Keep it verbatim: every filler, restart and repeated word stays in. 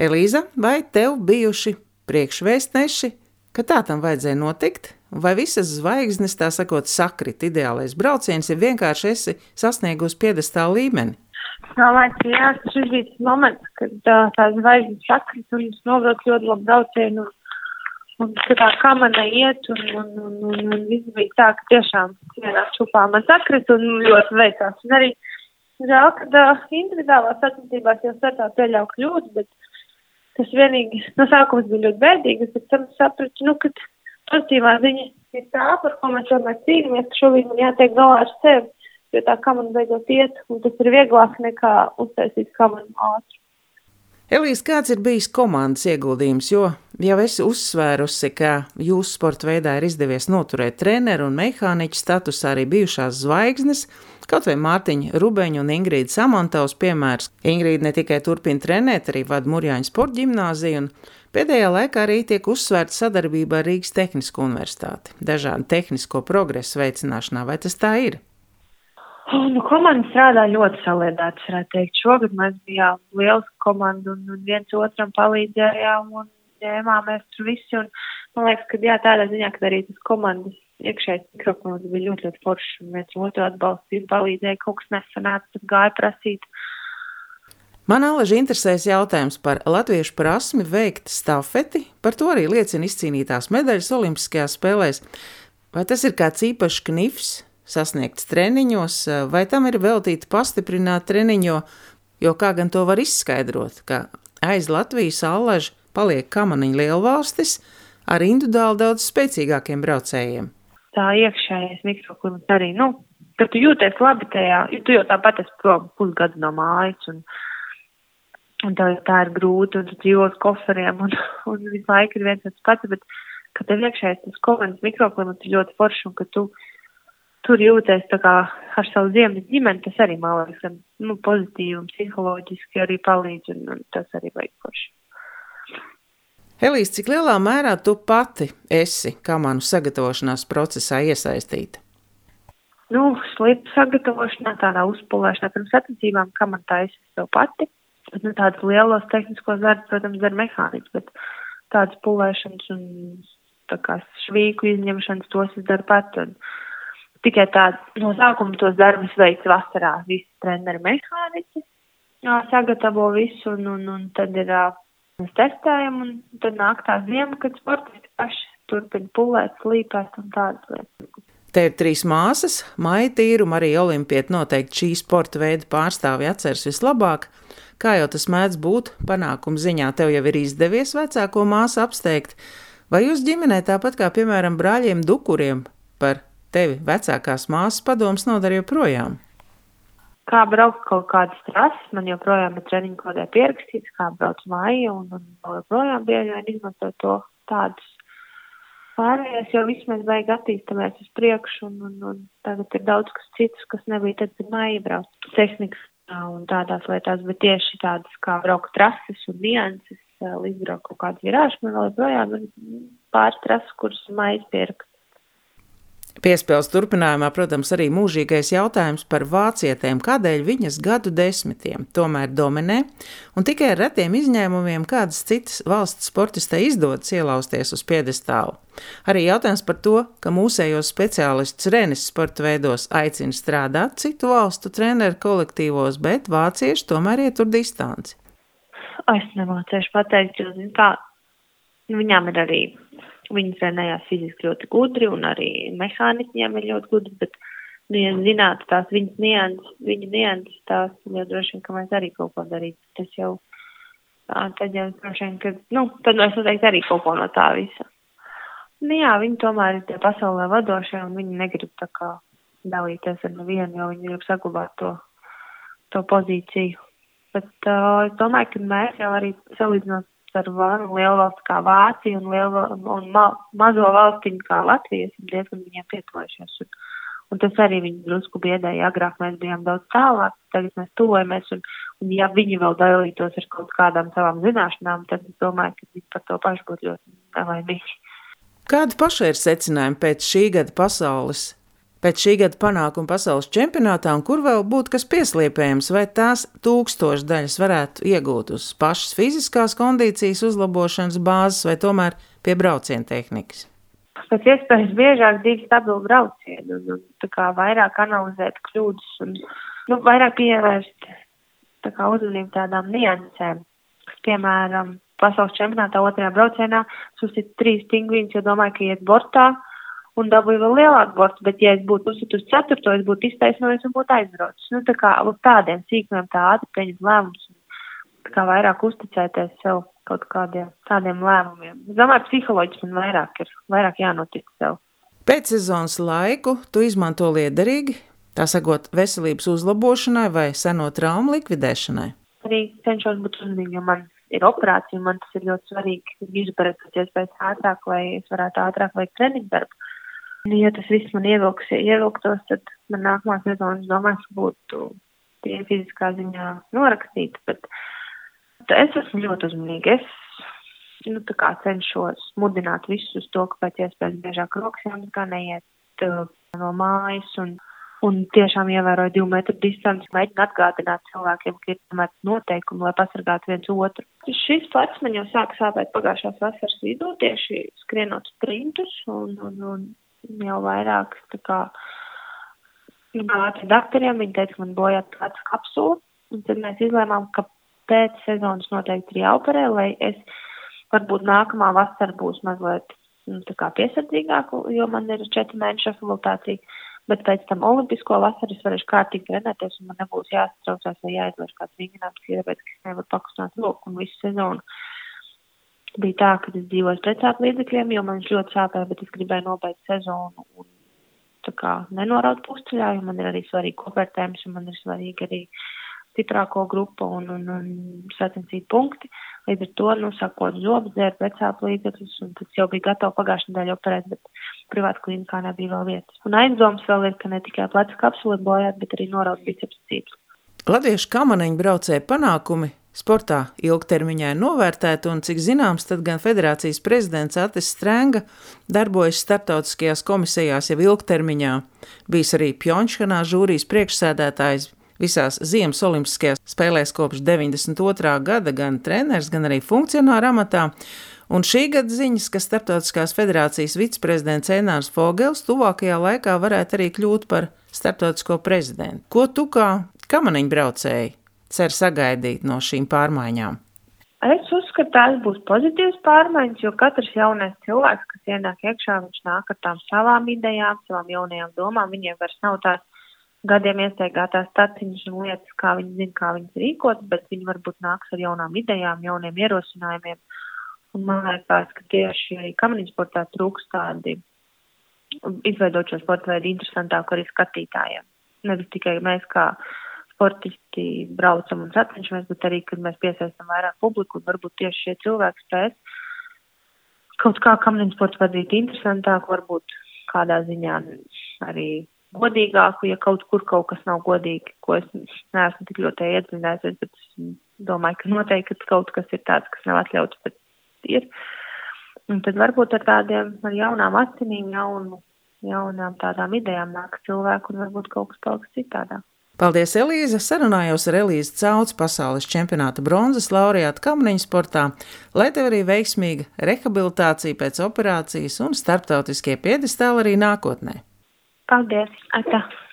Elīza, vai tev bijuši priekšvēstneši, ka tā tam vajadzēja notikt? Vai visas zvaigznes, tā sakot, sakrit ideālais brauciens, ja vienkārši esi sasniegusi piedestāla līmeni? Jā, laikam, jā, šis bija tas moments, kad tā, tā zvaigznes sakrit un es novilku ļoti labu braucienu un, un ka tā kamana iet un, un, un, un, un viss bija tā, ka tiešām vienā čupā man sakrit un ļoti veicās. Un arī žēl, kad uh, individuālās sacensībās jau startā pieļauj kļūdas, bet tas vienīgi no sākums bija ļoti bēdīgi, bet tam sapratu, nu, kad pozitīvā ziņa ir tā, par ko mēs tomēr cīnāmies, ka šobrīd man jātiek galā ar sevi, jo tā kamana beidzot iet, un tas ir vieglāk nekā uztaisīt kamanu ātri. Elīze, kāds ir bijis komandas ieguldījums, jo jau esi uzsvērusi, ka jūsu sporta veidā ir izdevies noturēt treneru un mehāniķu statusā arī bijušās zvaigznes, kaut vai Mārtiņa Rubeņa un Ingrīda Samantavas piemērs. Ingrīda ne tikai turpina trenēt, arī vada Murjāņu sporta ģimnāziju, un pēdējā laikā arī tiek uzsvērta sadarbība ar Rīgas Tehnisko universitāti, dažādu tehnisko progresu veicināšanā. Vai tas tā ir? Oh, nu, komanda strādā ļoti saliedētas, varētu teikt. Šogad mēs bijām liels komanda un, un viens otram palīdzējām un ņēmāmies tur visi. Un, man liekas, ka jā, tādā ziņā, ka arī tas komandas iekšējais mikrofons bija ļoti, ļoti foršs un viens otru atbalstīja, palīdzēja, kaut kas nesanāca, tad gāja prasīt. Man alaži interesēs jautājums par latviešu prasmi veikt stafeti, par to arī liecina izcīnītās medaļas olimpiskajās spēlēs. Vai tas ir kāds īpašs knifs sasniegts treniņos, vai tam ir veltīta pastiprināt treniņo, jo kā gan to var izskaidrot, ka aiz Latvijas allaži paliek kamaniņu lielvalstis ar individuāli daudz spēcīgākiem braucējiem. Tā iekšējais mikroklimats arī, nu, ka tu jūties labi tajā, jo tu jau tāpat esi prom pusgadu no mājas un Un tā, tā ir grūti, un tu dzīvos koferiem, un, un visu laiku ir viens tāds pats, bet, ka tev iekšējais tas komandas mikroklimats ir ļoti foršs, un ka tu tur jūties tā kā ar savu ziemas ģimeni, tas arī, man liekas, nu, pozitīvi un psiholoģiski arī palīdz, un, un tas arī vajag forši. Elīze, cik lielā mērā tu pati esi kamanu sagatavošanās procesā iesaistīta? Nu, slipu sagatavošanā, tādā uzpulēšanā pirms sacensībām, kamanu taisa sev pati. Bet, nu, tādus lielos tehniskos darbus, protams, dara mehāniķi, bet tādas pulēšanas un tā kā švīku izņemšanas, tos es daru pat. Un tikai tādu no sākuma tos darbus veic vasarā. Visi treneri mehāniķi jā, sagatavo visu un, un, un tad ir mēs testējam un tad nāk tā ziema, kad sportisti paši turpina pulēt, slīpēt un tādas lietas. Te ir trīs māsas, Maija Tīruma, arī olimpieti noteikti šī sporta veida pārstāvi atceras vislabāk. Kā jau tas mēdz būt, panākuma ziņā tev jau ir izdevies vecāko māsu apsteigt, vai jūs ģimenē tāpat kā, piemēram, brāļiem Dukuriem par tevi vecākās māsas padoms nodara joprojām? Kā braukt kaut kādas trases, man joprojām ir treniņu kodē pierakstīts, kā brauc Maija, un, un joprojām bieži vien izmanto to tādus. Pārējais jau viss mēs vajag attīstamies uz priekšu, un, un, un tagad ir daudz kas citus, kas nebija tad, kad Maija brauc. Tehnikas un tādās lietās, bet tieši tādas kā braukt trases un nianses, izbraukt kaut kādu virāžu, man vēl joprojām ir pāris trases, kuras Maija pierakst. Piespēles turpinājumā, protams, arī mūžīgais jautājums par vācietēm, kādēļ viņas gadu desmitiem tomēr dominē, un tikai ar retiem izņēmumiem kādas citas valsts sportistei izdodas ielausties uz piedestālu. Arī jautājums par to, ka mūsējos speciālists Renis sporta veidos aicina strādāt citu valstu treneru kolektīvos, bet vācieši tomēr ietur distanci. Es nemācēšu pateikt, jo kā viņām ir arī Viņi trenējās fiziski ļoti gudri un arī mehāniķiem ir ļoti gudri, bet, nu, ja zinātu tās viņas nianses, viņa nianses tās, jau droši vien, ka mēs arī kaut ko darītu. Tas jau, tā, tad jau droši vien, ka, nu, tad mēs noteikti arī kaut ko no tā visa. Nu, jā, viņi tomēr ir tie pasaulē vadošie un viņi negrib tā kā dalīties ar nevienu, jo viņi grib saglabāt to, to pozīciju. Bet uh, es domāju, ka mēs jau arī salīdzinot ar lielu valsti kā Vācija un, lielu, un ma, mazo valstiņu kā Latvijas ir diezgan viņiem pietuvojušies. Un, un tas arī viņi drusku biedēja. Agrāk mēs bijām daudz tālāk, tagad mēs tuvojamies. Un, un ja viņi vēl dalītos ar kaut kādām savām zināšanām, tad es domāju, ka viņi par to pašu būtu ļoti nelaimīgi. Kāda paša ir secinājuma pēc šī gada pasaules Pēc šī gada panākuma pasaules čempionātā, un kur vēl būtu kas pieslīpējams, vai tās tūkstošdaļas varētu iegūt uz pašas fiziskās kondīcijas uzlabošanas bāzes, vai tomēr pie brauciena tehnikas? Pēc iespējas biežāk divi stabili braucieni un, un tā kā vairāk analizēt kļūdas un nu, vairāk pievērst tā kā uzmanību tādām niansēm. Piemēram, pasaules čempionātā otrajā braucienā susita trīs pingvīns, jo domāju, ka iet bortā un dabūju vēl lielāku bortu, bet ja es būtu uzsitus ceturto, es būtu iztaisnojis un būtu aizbraucis. Nu, tā kā uz tādiem sīkumiem tā ātri pieņemt lēmumus un tā kā vairāk uzticēties sev kaut kādiem tādiem lēmumiem. Es domāju, psiholoģiski man vairāk ir, vairāk jānotic sev. Pēc sezonas laiku tu izmanto liederīgi, tā sakot, veselības uzlabošanai vai seno traumu likvidēšanai? Arī cenšos būt uzmanīgi, jo man ir operācija, un man tas ir ļoti svarīgi izbarēt pēc iespējas ātrāk, lai es varētu ātrāk veikt treniņu darbu. Ja tas viss man ievilks, ievilktos, tad man nākamā sezonas domās būtu tie fiziskā ziņā norakstīta, bet es esmu ļoti uzmanīga. Es nu, tā kā cenšos mudināt visus uz to, ka pēc iespējas biežāk rokas jāmazgā, neiet uh, no mājas un, un tiešām ievēroju divu metru distanci, mēģinu atgādināt cilvēkiem, ka ir tomēr noteikumi, lai pasargātu viens otru. Šis pats man jau sāka sāpēt pagājušās vasaras vidū, tieši skrienot sprintus un, un, un jau vairāk tā kā gāju daktariem, viņi teica, ka man bojāt plecu kapsulu, un tad mēs izlēmām, ka pēc sezonas noteikti ir jāoperē, lai es varbūt nākamā vasara būs mazliet nu, tā kā piesardzīgāku, jo man ir četri mēnešu rehabilitācija, bet pēc tam olimpisko vasaru es varēšu kārtīgi trenēties, un man nebūs jāsatraucās vai jāizvērš kāds vingrinājums, ka tāpēc, ka es nevaru pakustināt roku un visu sezonu. Bija tā, ka es dzīvoju precāpu līdzekļiem, jo man ļoti sāpēja, bet es gribēju nobeigt sezonu un tā kā nenoraut pusceļā, jo man ir arī svarīgi kopvērtējums, un man ir svarīgi arī stiprāko grupu un, un, un sacensību punkti. Līdz ar to, nu, sakot zobus, dzēru precāpu līdzekļus, un tas jau bija gatava pagājušajā nedēļā operēt, bet privāta klīnikā nebija vēl vietas. Un aizdoms vēl ir, ka ne tikai plecu kapsula ir bojāt, bet arī noraut biceps cīpsli. Latviešu kamaneņu braucēju panākumi sportā ilgtermiņā ir novērtēti, un cik zināms, tad gan federācijas prezidents Atis Strenga darbojas starptautiskajās komisijās jau ilgtermiņā. Bijis arī Pjončhanā žūrijas priekšsēdētājs visās ziemas olimpiskajās spēlēs kopš deviņdesmit otrā gada, gan treneris, gan arī funkcionāra amatā. Un šī gada ziņas, ka starptautiskās federācijas viceprezidents Einārs Fogels tuvākajā laikā varētu arī kļūt par starptautisko prezidentu. Ko tu kā kamaneņu braucēji cer sagaidīt no šīm pārmaiņām? Es uzskatu, tās būs pozitīvas pārmaiņas, jo katrs jaunais cilvēks, kas ienāk iekšā, viņš nāk ar tām savām idejām, savām jaunajām domām, viņiem vairs nav tās gadiem iestaigātās taciņas un lietas, kā viņi zina, kā viņas rīkot, bet viņi varbūt nāks ar jaunām idejām, jauniem ierosinājumiem. Un man liekas, ka tieši arī kamaneņu sportā trūks tādi izveidot šo sporta veidu interesantāku arī skatītājiem. Nevis tikai mēs kā sportisti braucam un sacenšamies, bet arī, kad mēs piesaistam vairāk publiku, un varbūt tieši šie cilvēki spēs kaut kā kamaneņu sportu padarīt interesantāku, varbūt kādā ziņā arī godīgāku, ja kaut kur kaut kas nav godīgi, ko es neesmu tik ļoti iedziļinājusies, bet es domāju, ka noteikti kaut kas ir tāds, kas nav atļauts, bet ir. Un tad varbūt ar tādiem, ar jaunām asinīm, jaunu, jaunām tādām idejām nāk cilvēku un varbūt kaut kas paliks citādā. Paldies, Elīze! Sarunājos ar Elīzi Cauci, pasaules čempionāta bronzas laureātu kamaneņu sportā, lai tev arī veiksmīga rehabilitācija pēc operācijas un starptautiskie piedestāli arī nākotnē. Paldies! Atā!